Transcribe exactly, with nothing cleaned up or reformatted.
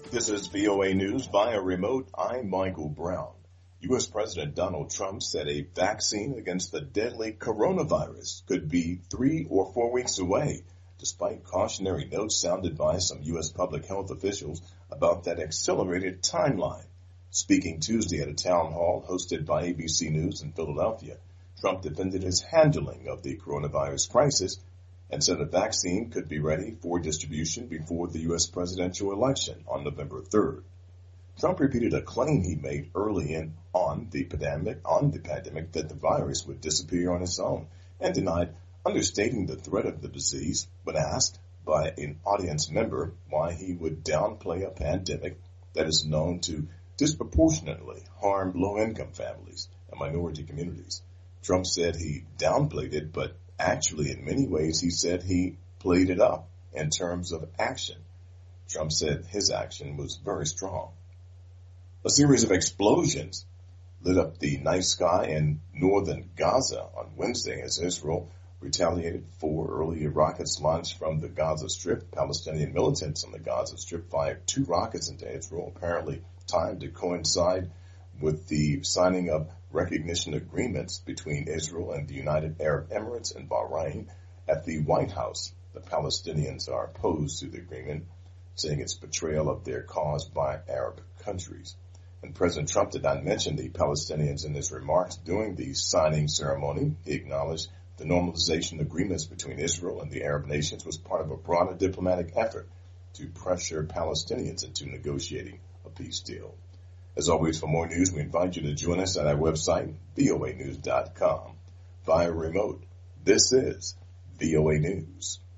This is V O A News via remote. I'm Michael Brown. U S. President Donald Trump said a vaccine against the deadly coronavirus could be three or four weeks away, despite cautionary notes sounded by some U S public health officials about that accelerated timeline. Speaking Tuesday at a town hall hosted by A B C News in Philadelphia, Trump defended his handling of the coronavirus crisis and said a vaccine could be ready for distribution before the U S presidential election on November third. Trump repeated a claim he made early in on the pandemic, on the pandemic that the virus would disappear on its own, and denied understating the threat of the disease when asked by an audience member why he would downplay a pandemic that is known to disproportionately harm low-income families and minority communities. Trump said he downplayed it, but actually, in many ways, he said he played it up in terms of action. Trump said his action was very strong. A series of explosions lit up the night sky in northern Gaza on Wednesday as Israel retaliated for earlier rockets launched from the Gaza Strip. Palestinian militants on the Gaza Strip fired two rockets into Israel, apparently timed to coincide with the signing of recognition agreements between Israel and the United Arab Emirates and Bahrain at the White House. The Palestinians are opposed to the agreement, saying it's betrayal of their cause by Arab countries. And President Trump did not mention the Palestinians in his remarks during the signing ceremony. He acknowledged the normalization agreements between Israel and the Arab nations was part of a broader diplomatic effort to pressure Palestinians into negotiating a peace deal. As always, for more news, we invite you to join us at our website, V O A news dot com, via remote. This is V O A News.